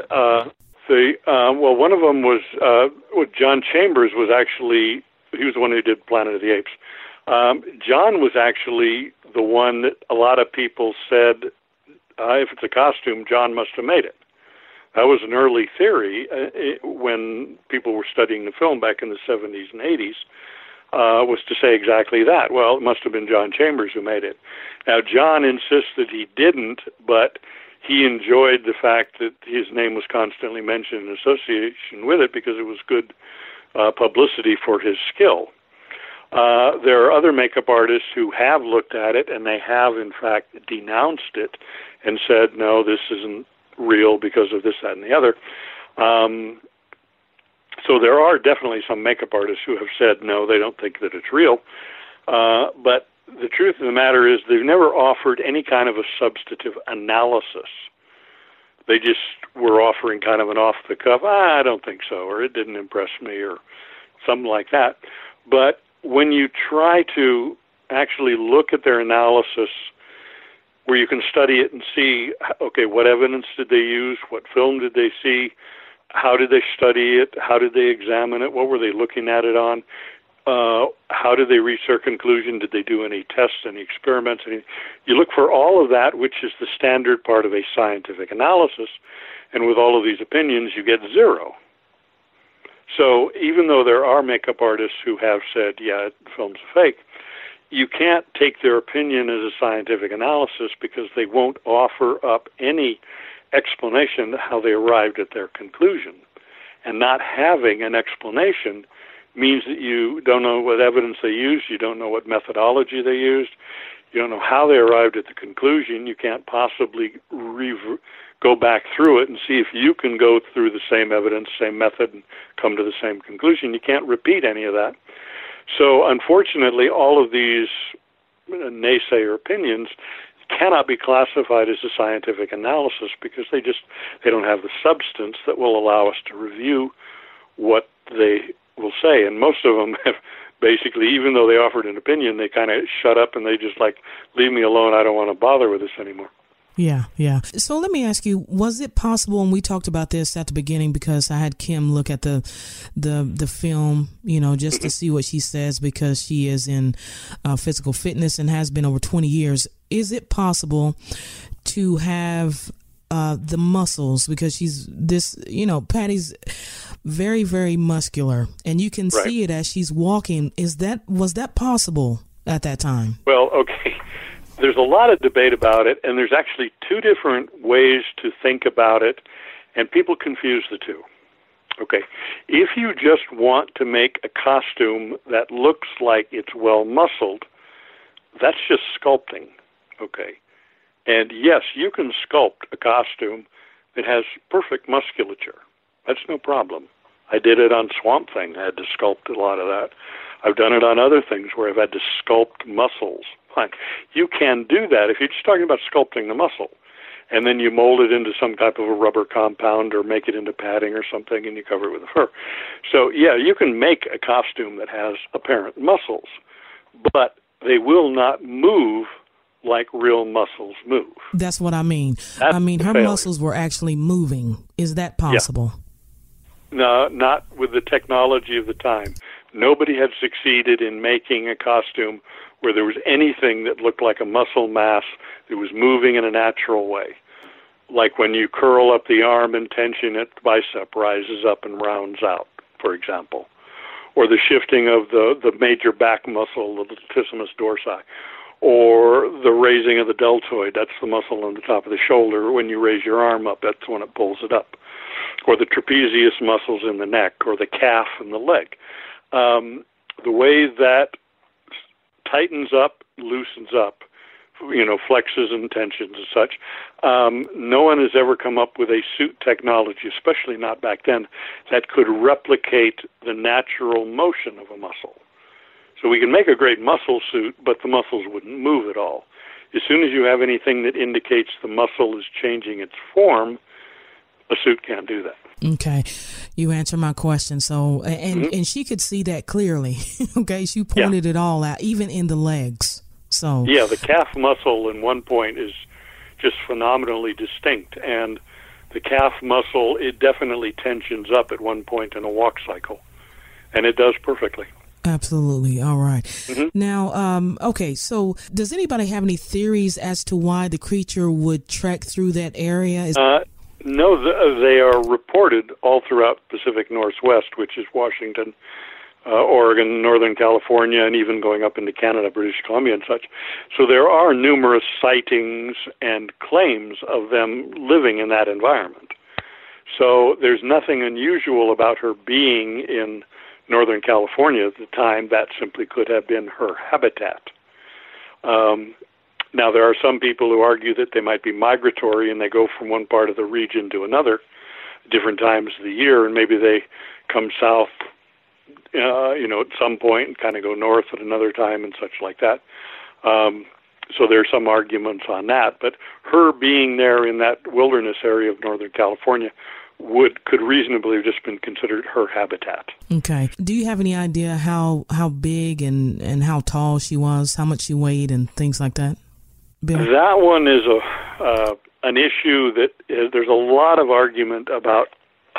one of them was John Chambers was actually, he was the one who did Planet of the Apes. John was actually the one that a lot of people said, if it's a costume, John must have made it. That was an early theory when people were studying the film back in the 70s and 80s, was to say exactly that. Well, it must have been John Chambers who made it. Now, John insists that he didn't, but he enjoyed the fact that his name was constantly mentioned in association with it because it was good publicity for his skill. There are other makeup artists who have looked at it, and they have, in fact, denounced it and said, no, this isn't real because of this, that, and the other. So there are definitely some makeup artists who have said, no, they don't think that it's real. But the truth of the matter is they've never offered any kind of a substantive analysis. They just were offering kind of an off-the-cuff, I don't think so, or it didn't impress me, or something like that. But when you try to actually look at their analysis, where you can study it and see, okay, what evidence did they use? What film did they see? How did they study it? How did they examine it? What were they looking at it on? How did they reach their conclusion? Did they do any tests, any experiments? You look for all of that, which is the standard part of a scientific analysis. And with all of these opinions, you get zero. So even though there are makeup artists who have said, yeah, the film's a fake, you can't take their opinion as a scientific analysis because they won't offer up any explanation to how they arrived at their conclusion. And not having an explanation means that you don't know what evidence they used, you don't know what methodology they used, you don't know how they arrived at the conclusion. You can't possibly go back through it and see if you can go through the same evidence, same method, and come to the same conclusion. You can't repeat any of that. So unfortunately, all of these naysayer opinions cannot be classified as a scientific analysis because they don't have the substance that will allow us to review what they will say. And most of them have basically, even though they offered an opinion, they kind of shut up and they just like, leave me alone, I don't want to bother with this anymore. Yeah. So let me ask you, was it possible, and we talked about this at the beginning because I had Kim look at the film, just to see what she says because she is in physical fitness and has been over 20 years. Is it possible to have the muscles, because she's this, Patty's very, very muscular, and you can see it as she's walking. Was that possible at that time? Well, okay. There's a lot of debate about it, and there's actually two different ways to think about it, and people confuse the two. Okay. If you just want to make a costume that looks like it's well-muscled, that's just sculpting. Okay. And yes, you can sculpt a costume that has perfect musculature. That's no problem. I did it on Swamp Thing. I had to sculpt a lot of that. I've done it on other things where I've had to sculpt muscles. Fine. You can do that if you're just talking about sculpting the muscle. And then you mold it into some type of a rubber compound or make it into padding or something and you cover it with a fur. So, yeah, you can make a costume that has apparent muscles, but they will not move like real muscles move. That's what I mean. Her muscles were actually moving. Is that possible? Yeah. No, not with the technology of the time. Nobody had succeeded in making a costume where there was anything that looked like a muscle mass that was moving in a natural way. Like when you curl up the arm and tension it, the bicep rises up and rounds out, for example. Or the shifting of the major back muscle, the latissimus dorsi. Or the raising of the deltoid, that's the muscle on the top of the shoulder. When you raise your arm up, that's when it pulls it up. Or the trapezius muscles in the neck, or the calf and the leg. The way that tightens up, loosens up, flexes and tensions and such. No one has ever come up with a suit technology, especially not back then, that could replicate the natural motion of a muscle. So we can make a great muscle suit, but the muscles wouldn't move at all. As soon as you have anything that indicates the muscle is changing its form, a suit can't do that. Okay. You answered my question. So, and she could see that clearly. Okay. She pointed it all out, even in the legs. So, yeah, the calf muscle in one point is just phenomenally distinct. And the calf muscle, it definitely tensions up at one point in a walk cycle. And it does perfectly. Absolutely. All right. Mm-hmm. Now, okay, so does anybody have any theories as to why the creature would trek through that area? No, they are reported all throughout Pacific Northwest, which is Washington, Oregon, Northern California, and even going up into Canada, British Columbia and such. So there are numerous sightings and claims of them living in that environment. So there's nothing unusual about her being in Northern California at the time. That simply could have been her habitat. Now, there are some people who argue that they might be migratory and they go from one part of the region to another at different times of the year, and maybe they come south, at some point and kind of go north at another time and such like that. So there's some arguments on that. But her being there in that wilderness area of Northern California could reasonably have just been considered her habitat. Okay. Do you have any idea how big and how tall she was, how much she weighed, and things like that, Bill? That one is an issue that there's a lot of argument about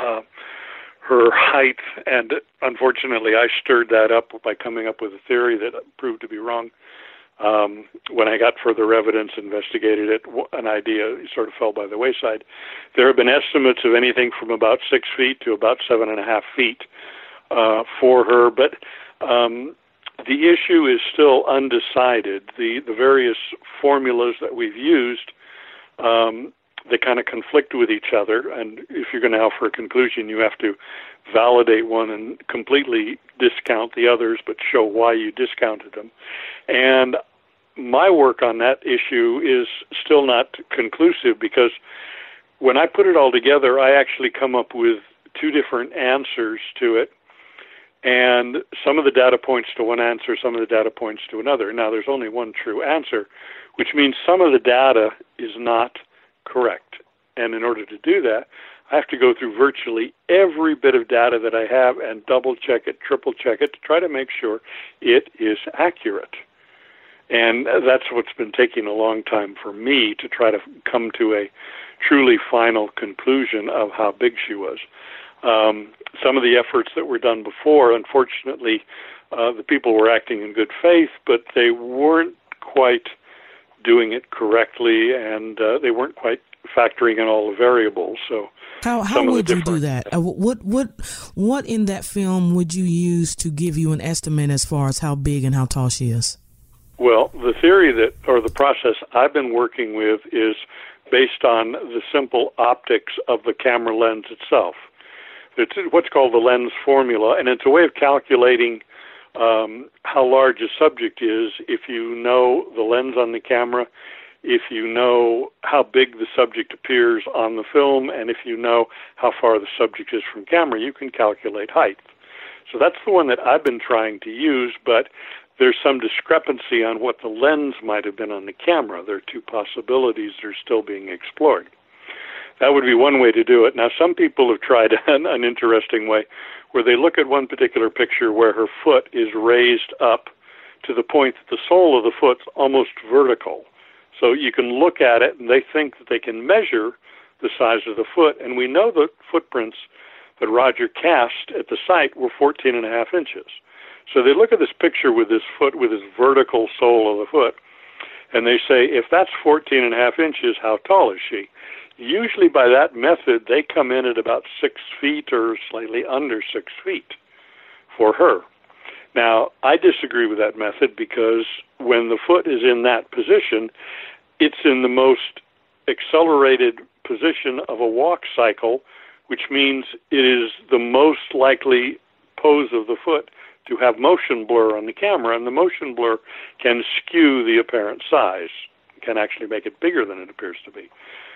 her height, and unfortunately I stirred that up by coming up with a theory that proved to be wrong. When I got further evidence, investigated it, an idea sort of fell by the wayside. There have been estimates of anything from about 6 feet to about 7.5 feet for her, but the issue is still undecided. The various formulas that we've used, they kind of conflict with each other, and if you're going to offer a conclusion, you have to validate one and completely discount the others, but show why you discounted them. And my work on that issue is still not conclusive, because when I put it all together, I actually come up with two different answers to it, and some of the data points to one answer, some of the data points to another. Now, there's only one true answer, which means some of the data is not correct. And in order to do that, I have to go through virtually every bit of data that I have and double-check it, triple-check it to try to make sure it is accurate. And that's what's been taking a long time for me to try to come to a truly final conclusion of how big she was. Some of the efforts that were done before, unfortunately, the people were acting in good faith, but they weren't quite doing it correctly, and they weren't quite factoring in all the variables. So how would you do that? What in that film would you use to give you an estimate as far as how big and how tall she is? Well, the theory the process I've been working with is based on the simple optics of the camera lens itself. It's what's called the lens formula, and it's a way of calculating how large a subject is if you know the lens on the camera, if you know how big the subject appears on the film, and if you know how far the subject is from camera, you can calculate height. So that's the one that I've been trying to use, but there's some discrepancy on what the lens might have been on the camera. There are two possibilities that are still being explored. That would be one way to do it. Now, some people have tried an interesting way where they look at one particular picture where her foot is raised up to the point that the sole of the foot's almost vertical. So you can look at it, and they think that they can measure the size of the foot. And we know the footprints that Roger cast at the site were 14.5 inches. So they look at this picture with this foot, with this vertical sole of the foot, and they say, if that's 14.5 inches, how tall is she? Usually by that method, they come in at about 6 feet or slightly under 6 feet for her. Now, I disagree with that method because when the foot is in that position, it's in the most accelerated position of a walk cycle, which means it is the most likely pose of the foot to have motion blur on the camera, and the motion blur can skew the apparent size, can actually make it bigger than it appears to be.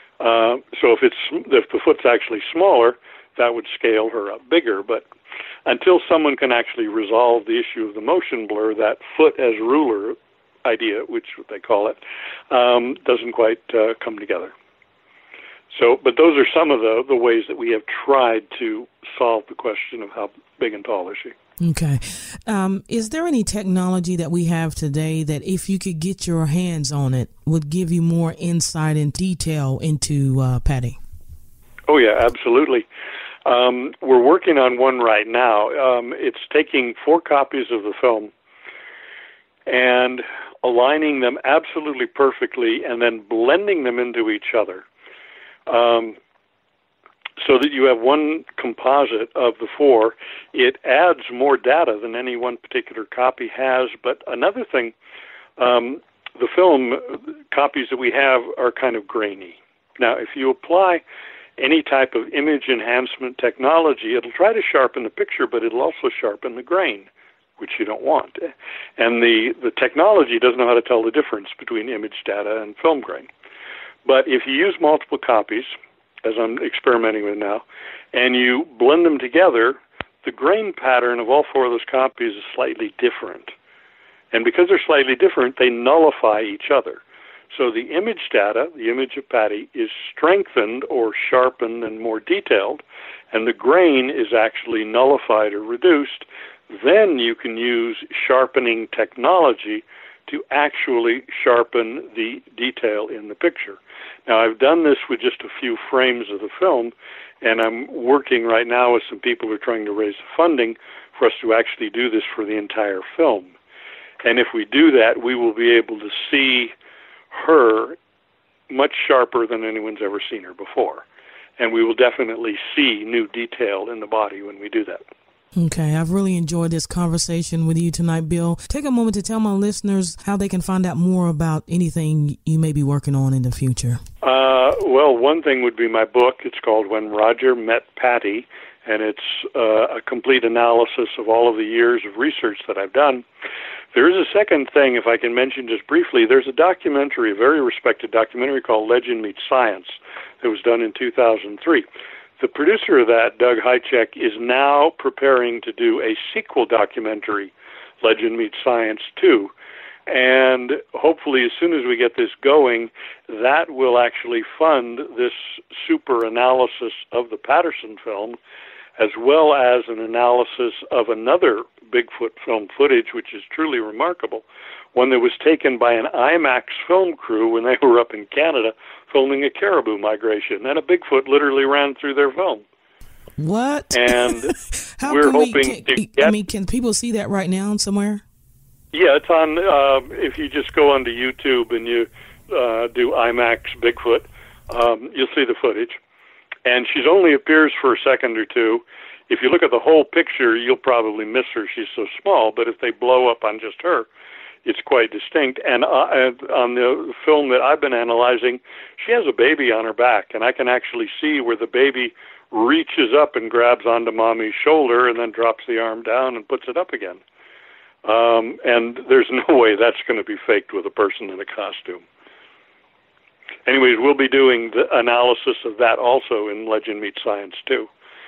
So if the foot's actually smaller, that would scale her up bigger. But until someone can actually resolve the issue of the motion blur, that foot as ruler idea, which they call it, doesn't quite come together. So, but those are some of the ways that we have tried to solve the question of how big and tall is she. Okay. Is there any technology that we have today that if you could get your hands on it would give you more insight and detail into Patty? Oh, yeah, absolutely. We're working on one right now. It's taking 4 copies of the film and aligning them absolutely perfectly and then blending them into each other. so that you have one composite of the four. It adds more data than any one particular copy has. But another thing, the film copies that we have are kind of grainy. Now, if you apply any type of image enhancement technology, it'll try to sharpen the picture, but it'll also sharpen the grain, which you don't want. And the technology doesn't know how to tell the difference between image data and film grain. But if you use multiple copies, as I'm experimenting with now, and you blend them together, the grain pattern of all four of those copies is slightly different. And because they're slightly different, they nullify each other. So the image data, the image of Patty, is strengthened or sharpened and more detailed, and the grain is actually nullified or reduced. Then you can use sharpening technology to actually sharpen the detail in the picture. Now, I've done this with just a few frames of the film, and I'm working right now with some people who are trying to raise funding for us to actually do this for the entire film. And if we do that, we will be able to see her much sharper than anyone's ever seen her before. And we will definitely see new detail in the body when we do that. Okay, I've really enjoyed this conversation with you tonight, Bill. Take a moment to tell my listeners how they can find out more about anything you may be working on in the future. Well, one thing would be my book. It's called When Roger Met Patty, and it's a complete analysis of all of the years of research that I've done. There is a second thing, if I can mention just briefly. There's a documentary, a very respected documentary called Legend Meets Science that was done in 2003. The producer of that, Doug Hychek, is now preparing to do a sequel documentary, Legend Meets Science 2. And hopefully, as soon as we get this going, that will actually fund this super analysis of the Patterson film, as well as an analysis of another Bigfoot film footage, which is truly remarkable, one that was taken by an IMAX film crew when they were up in Canada filming a caribou migration, and a Bigfoot literally ran through their film. What? And we're hoping to get... can people see that right now somewhere? Yeah, it's on, if you just go onto YouTube and you do IMAX Bigfoot, you'll see the footage. And she only appears for a second or two. If you look at the whole picture, you'll probably miss her. She's so small. But if they blow up on just her, it's quite distinct. And on the film that I've been analyzing, she has a baby on her back. And I can actually see where the baby reaches up and grabs onto mommy's shoulder and then drops the arm down and puts it up again. And there's no way that's going to be faked with a person in a costume. Anyways, we'll be doing the analysis of that also in Legend Meets Science 2.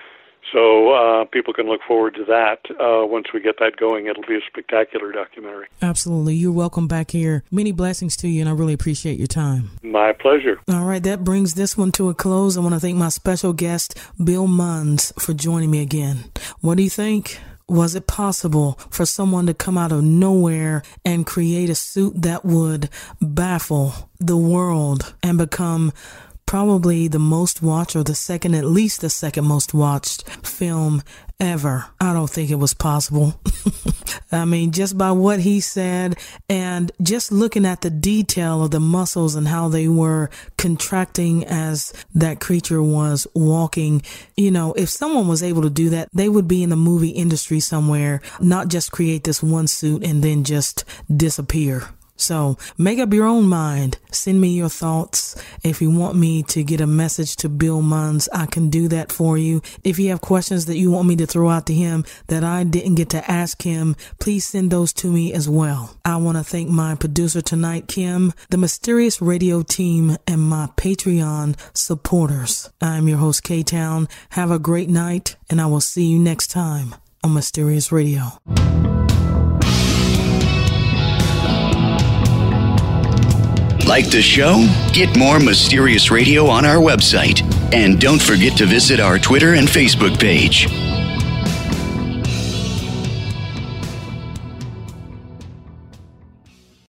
So people can look forward to that. Once we get that going, it'll be a spectacular documentary. Absolutely. You're welcome back here. Many blessings to you, and I really appreciate your time. My pleasure. All right, that brings this one to a close. I want to thank my special guest, Bill Munns, for joining me again. What do you think? Was it possible for someone to come out of nowhere and create a suit that would baffle the world and become probably the most watched, or at least the second most watched film ever? I don't think it was possible. I mean, just by what he said and just looking at the detail of the muscles and how they were contracting as that creature was walking, you know, if someone was able to do that, they would be in the movie industry somewhere, not just create this one suit and then just disappear. So make up your own mind. Send me your thoughts. If you want me to get a message to Bill Munns, I can do that for you. If you have questions that you want me to throw out to him that I didn't get to ask him, please send those to me as well. I want to thank my producer tonight, Kim, the Mysterious Radio team, and my Patreon supporters. I'm your host, K-Town. Have a great night, and I will see you next time on Mysterious Radio. Like the show? Get more Mysterious Radio on our website. And don't forget to visit our Twitter and Facebook page.